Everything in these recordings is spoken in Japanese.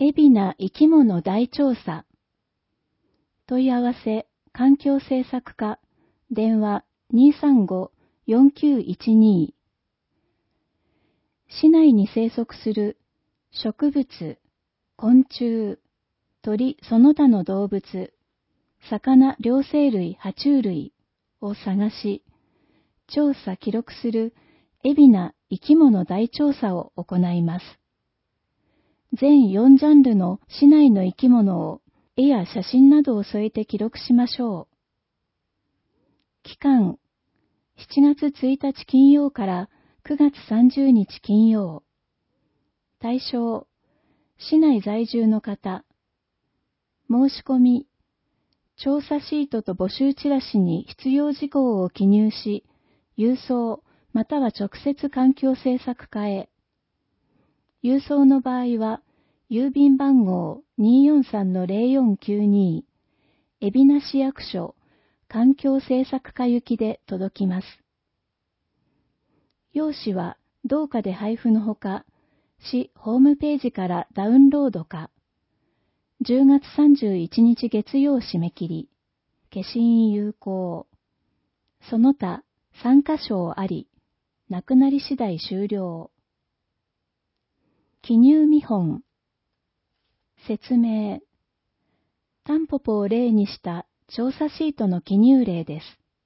海老名生き物大調査。問い合わせ、環境政策課、電話235-4912。市内に生息する植物、昆虫、鳥その他の動物、魚両生類、爬虫類を探し、調査記録する海老名生き物大調査を行います。全4ジャンルの市内の生き物を絵や写真などを添えて記録しましょう。期間、7月1日金曜から9月30日金曜。対象、市内在住の方。申し込み、調査シートと募集チラシに必要事項を記入し、郵送または直接環境政策課へ。郵送の場合は、郵便番号 243-0492、海老名市役所環境政策課行きで届きます。用紙は同課で配布のほか、市ホームページからダウンロードか、10月31日月曜締め切り、消印有効。その他3箇所あり、なくなり次第終了。記入見本。説明。タンポポを例にした調査シートの記入例です。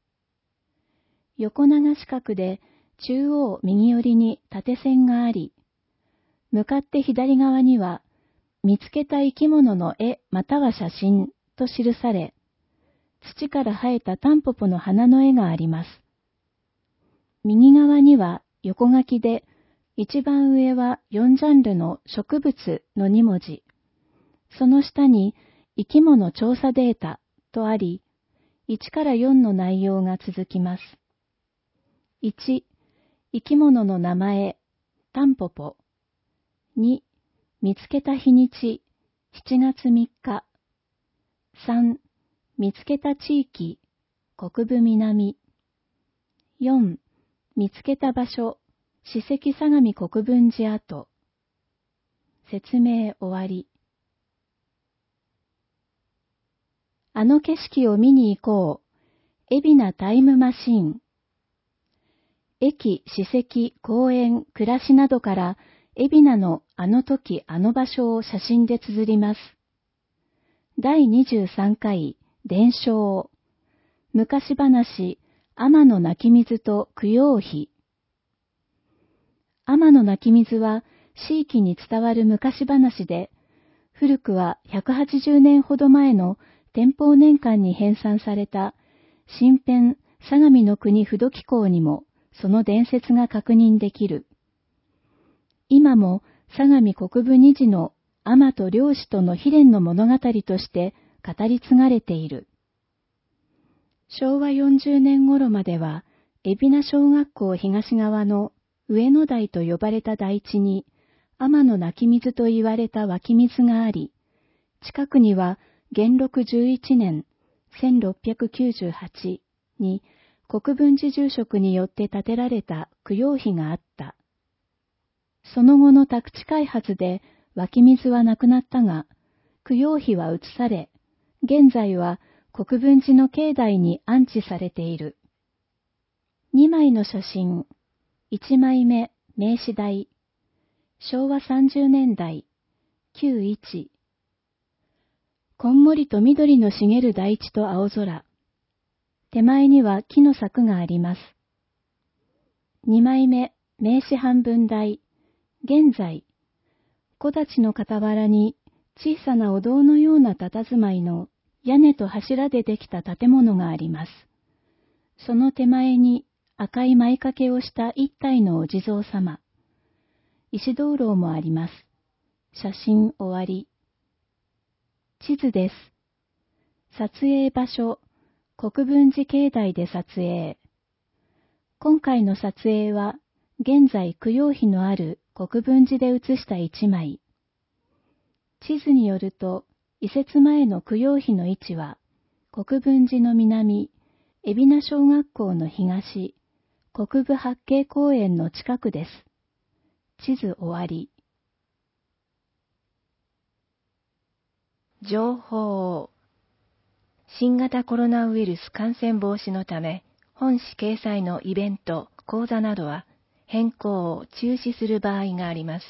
横長四角で中央右寄りに縦線があり、向かって左側には見つけた生き物の絵または写真と記され、土から生えたタンポポの花の絵があります。右側には横書きで、一番上は4ジャンルの植物の2文字、その下に生き物調査データとあり、1から4の内容が続きます。1、生き物の名前、タンポポ。2、見つけた日にち、7月3日。3、見つけた地域、国分南。4、見つけた場所、史跡相模国分寺跡。説明終わり。あの景色を見に行こう。海老名タイムマシーン。駅、史跡、公園、暮らしなどから海老名のあの時あの場所を写真で綴ります。第23回伝承。昔話、天の泣き水と供養碑。天の泣き水は地域に伝わる昔話で、古くは180年ほど前の天保年間に編纂された新編相模の国不土紀行にもその伝説が確認できる。今も相模国分二寺の海女と漁師との悲恋の物語として語り継がれている。昭和40年頃までは、海老名小学校東側の上野台と呼ばれた台地に、天の泣き水と言われた湧き水があり、近くには元禄11年、1698に国分寺住職によって建てられた供養碑があった。その後の宅地開発で湧き水はなくなったが、供養碑は移され、現在は国分寺の境内に安置されている。2枚の写真。1枚目、名刺台。昭和30年代、91。こんもりと緑の茂る大地と青空。手前には木の柵があります。2枚目、名刺半分台。現在、木立の傍らに小さなお堂のような佇まいの屋根と柱でできた建物があります。その手前に赤い舞掛けをした一体のお地蔵様。石灯籠もあります。写真終わり。地図です。撮影場所、国分寺境内で撮影。今回の撮影は、現在供養碑のある国分寺で写した一枚。地図によると、移設前の供養碑の位置は、国分寺の南、海老名小学校の東、国分八景公園の近くです。地図終わり。 情報。新型コロナウイルス感染防止のため、本誌掲載のイベント、講座などは変更を中止する場合があります。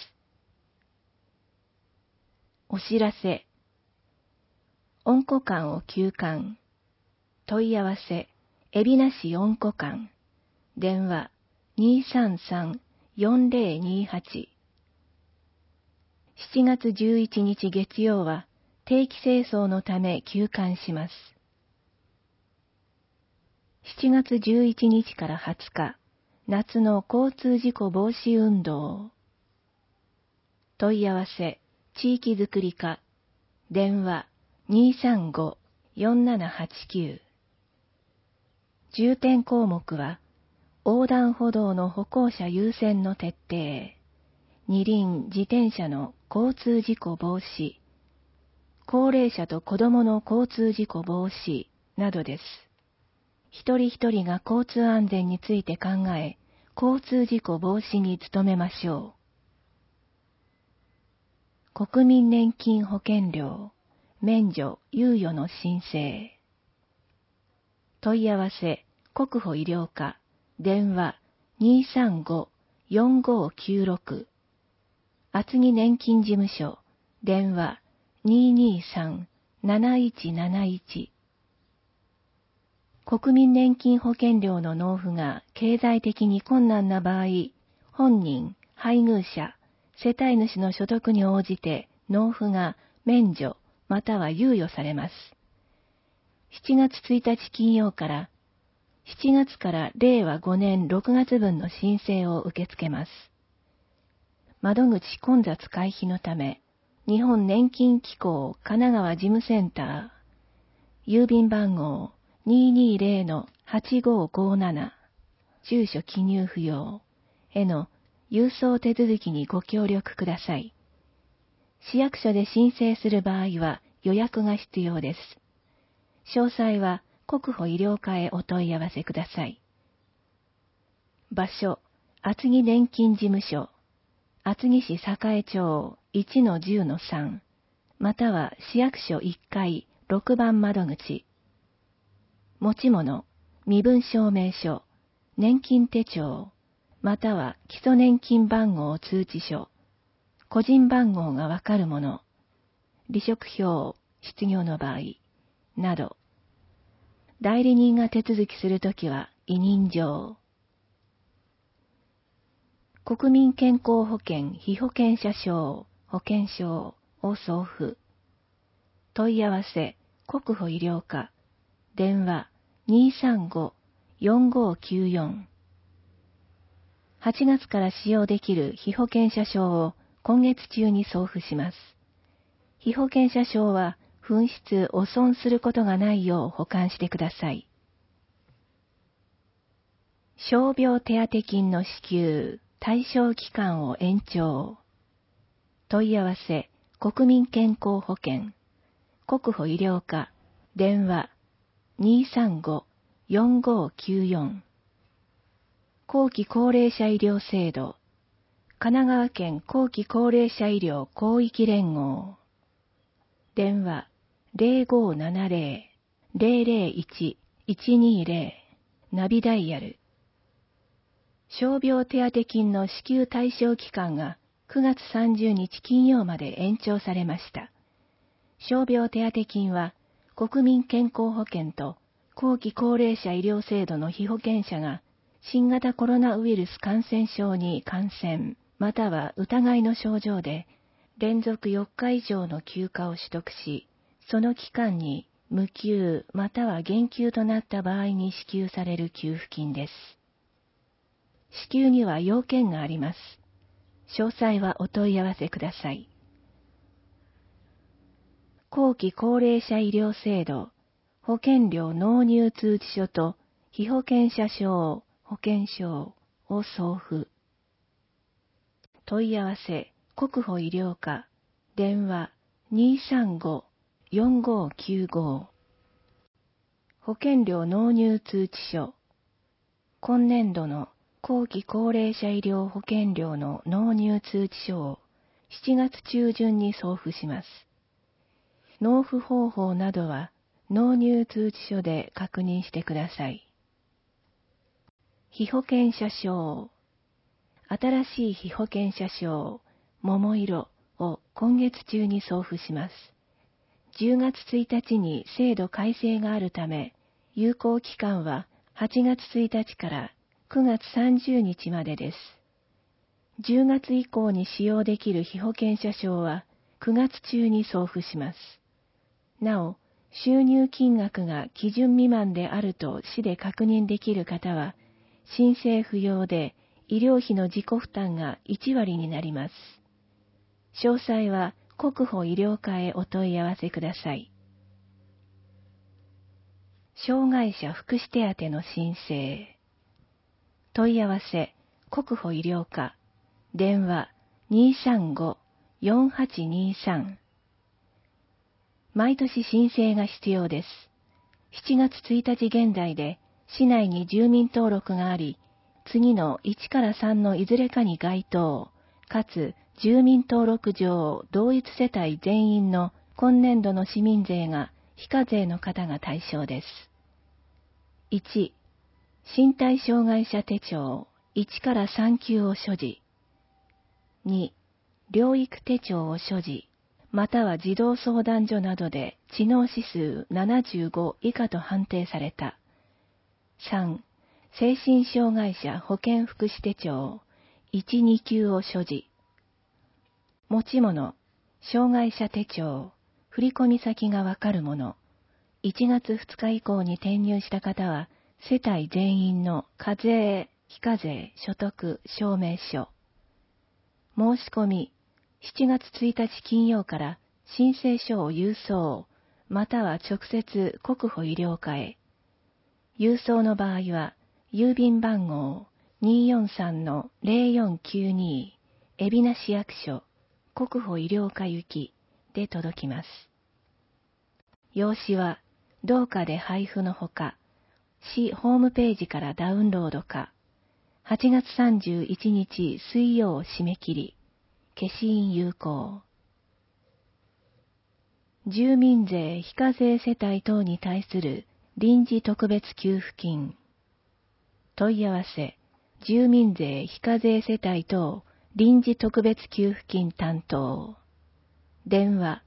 お知らせ。温古館を休館。問い合わせ、海老名市温古館。電話、233-4028。7月11日月曜は定期清掃のため休館します。7月11日から20日、夏の交通事故防止運動。問い合わせ、地域づくり課。電話、235-4789。重点項目は、横断歩道の歩行者優先の徹底、二輪自転車の交通事故防止、高齢者と子供の交通事故防止などです。一人一人が交通安全について考え、交通事故防止に努めましょう。国民年金保険料、免除、猶予の申請。問い合わせ、国保医療課、電話235-4596。厚木年金事務所、電話223-7171。国民年金保険料の納付が経済的に困難な場合、本人、配偶者、世帯主の所得に応じて納付が免除または猶予されます。7月1日金曜から7月から令和5年6月分の申請を受け付けます。窓口混雑回避のため、日本年金機構神奈川事務センター、郵便番号220-8557、住所記入不要への郵送手続きにご協力ください。市役所で申請する場合は予約が必要です。詳細は国保医療課へお問い合わせください。場所、厚木年金事務所、厚木市栄町 1-10-3、または市役所1階6番窓口。持ち物、身分証明書、年金手帳、または基礎年金番号通知書、個人番号がわかるもの、離職票、失業の場合、など。代理人が手続きするときは委任状。国民健康保険被保険者証、保険証を送付。問い合わせ、国保医療課、電話235-4594。8月から使用できる被保険者証を今月中に送付します。被保険者証は紛失・汚損することがないよう保管してください。傷病手当金の支給、対象期間を延長。問い合わせ、国民健康保険、国保医療課、電話235-4594。後期高齢者医療制度、神奈川県後期高齢者医療広域連合。電話0570-001-120、ナビダイヤル。傷病手当金の支給対象期間が9月30日金曜まで延長されました。傷病手当金は国民健康保険と後期高齢者医療制度の被保険者が新型コロナウイルス感染症に感染または疑いの症状で連続4日以上の休暇を取得し、その期間に無給または減給となった場合に支給される給付金です。支給には要件があります。詳細はお問い合わせください。後期高齢者医療制度、保険料納入通知書と被保険者証、保険証を送付。問い合わせ、国保医療課、電話235-4595。保険料納入通知書。今年度の後期高齢者医療保険料の納入通知書を7月中旬に送付します。 納付方法などは納入通知書で確認してください。被保険者証。新しい被保険者証、桃色を今月中に送付します。10月1日に制度改正があるため、有効期間は8月1日から9月30日までです。10月以降に使用できる被保険者証は9月中に送付します。なお、収入金額が基準未満であると市で確認できる方は、申請不要で医療費の自己負担が1割になります。詳細は国保医療課へお問い合わせください。障害者福祉手当の申請。問い合わせ、国保医療課、電話 235-4823。毎年申請が必要です。7月1日現在で市内に住民登録があり、次の1から3のいずれかに該当、かつ住民登録上同一世帯全員の今年度の市民税が非課税の方が対象です。1、身体障害者手帳1から3級を所持。2、療育手帳を所持。または児童相談所などで知能指数75以下と判定された。3、精神障害者保健福祉手帳1、2級を所持。持ち物、障害者手帳、振込先がわかるもの。1月2日以降に転入した方は、世帯全員の課税、非課税、所得証明書。申し込み、7月1日金曜から申請書を郵送、または直接国保医療課へ。郵送の場合は、郵便番号 243-0492 海老名市役所国保医療課行きで届きます。用紙は、同課で配布のほか、市ホームページからダウンロードか、8月31日水曜締め切り、消印有効。住民税非課税世帯等に対する臨時特別給付金。問い合わせ、住民税非課税世帯等臨時特別給付金担当。電話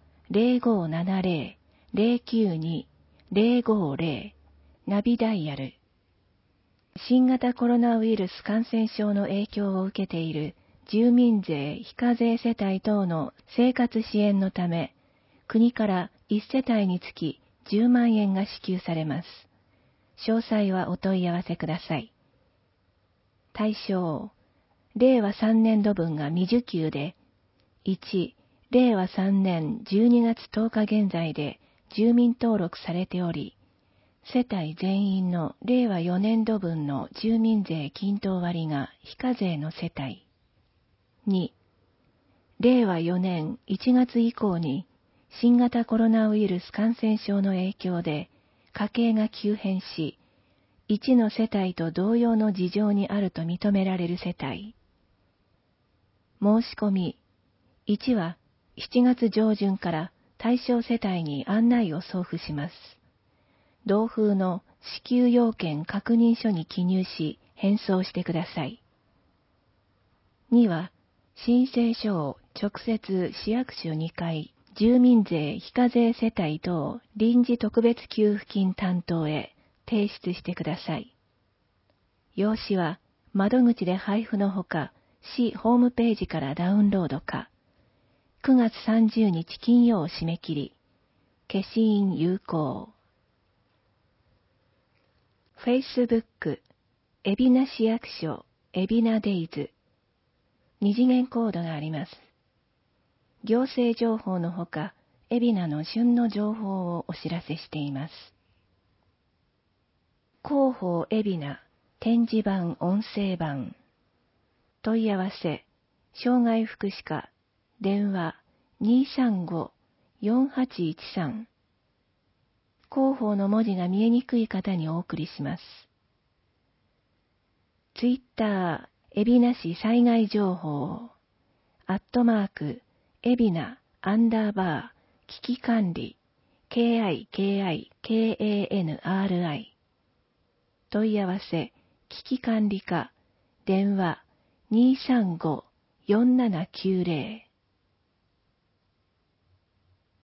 0570-092-050ナビダイヤル。新型コロナウイルス感染症の影響を受けている住民税非課税世帯等の生活支援のため、国から1世帯につき10万円が支給されます。詳細はお問い合わせください。対象、令和3年度分が未受給で、1、令和3年12月10日現在で住民登録されており、世帯全員の令和4年度分の住民税均等割が非課税の世帯。2、令和4年1月以降に新型コロナウイルス感染症の影響で家計が急変し、1の世帯と同様の事情にあると認められる世帯。申し込み、1は7月上旬から対象世帯に案内を送付します。同封の支給要件確認書に記入し、返送してください。2は、申請書を直接市役所2階、住民税非課税世帯等臨時特別給付金担当へ提出してください。用紙は、窓口で配布のほか、市ホームページからダウンロードか、9月30日金曜締め切り、消印有効。Facebook、海老名市役所、海老名デイズ。二次元コードがあります。行政情報のほか、海老名の旬の情報をお知らせしています。広報海老名、展示板音声版。問い合わせ、障害福祉課、電話235-4813。広報の文字が見えにくい方にお送りします。ツイッター、海老名市災害情報、@海老名危機管理 KIKIKANRI 問い合わせ危機管理課電話 235-4790